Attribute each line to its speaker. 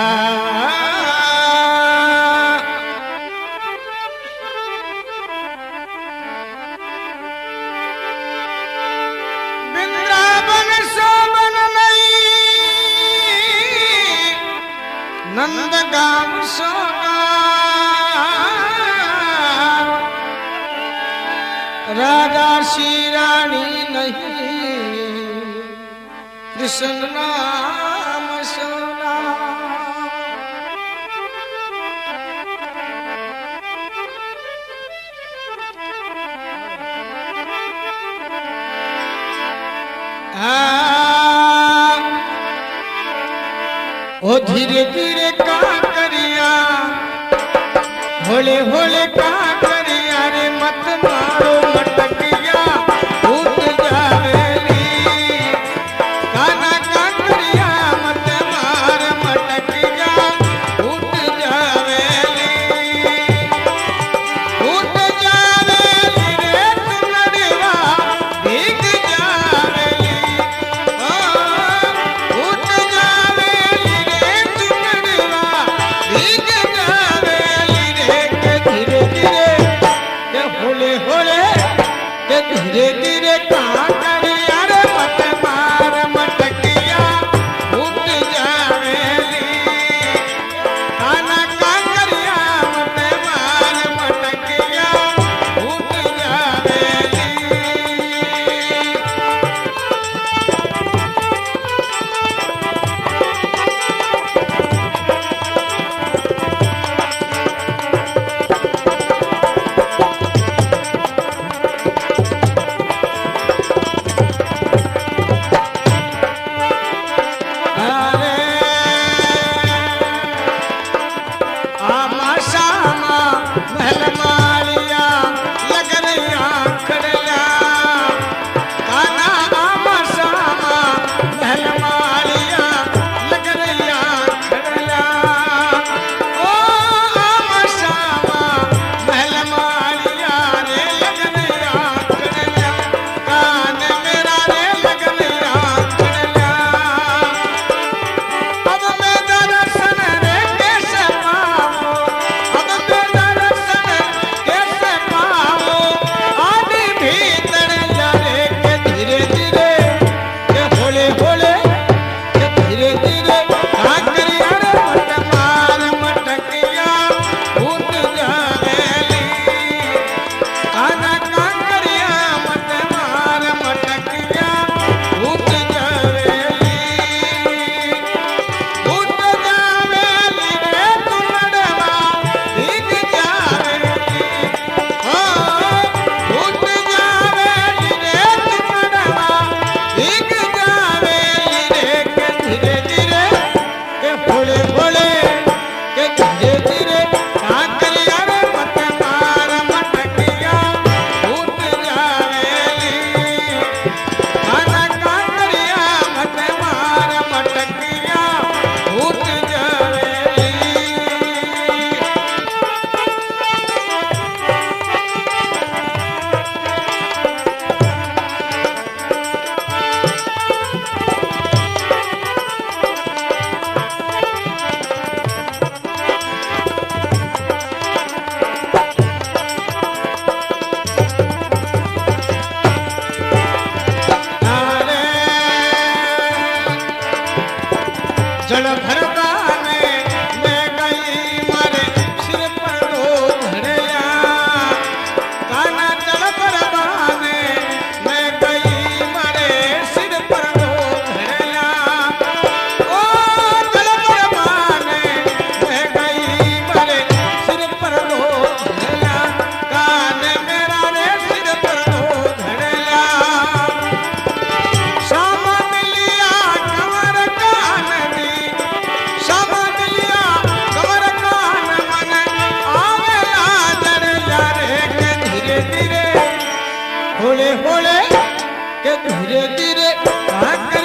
Speaker 1: वृंदावन शोभन नंद गाम सोना राजा श्री रानी नहीं कृष्ण नाम सोना। ओ धीरे धीरे का करिया होले होले का करिया रे मत मारो मटकिया उठ जावेली काना का करिया मत मार मटकिया उठ जावेली रे तुलड़वा भीग जावेली उठ जावेली रे तुलड़वा भीग जावेली रे के धीरे धीरे के होले होले के धीरे धीरे कहाँ करिया रे मत मार मटकिया उठ जावेली काना का करिया मत मार मटकिया उठ जावेली। जल भरता मैं गई मारे सिर पर लो धड़या काना जल भरता मैं गई मारे सिर पर लो धड़या ओ जल भरता मैं गई मारे सिर पर लो धड़या कान मेरा रे सिर पर लो धड़या शाम मिलिया कमर कान दी होले होले के धीरे धीरे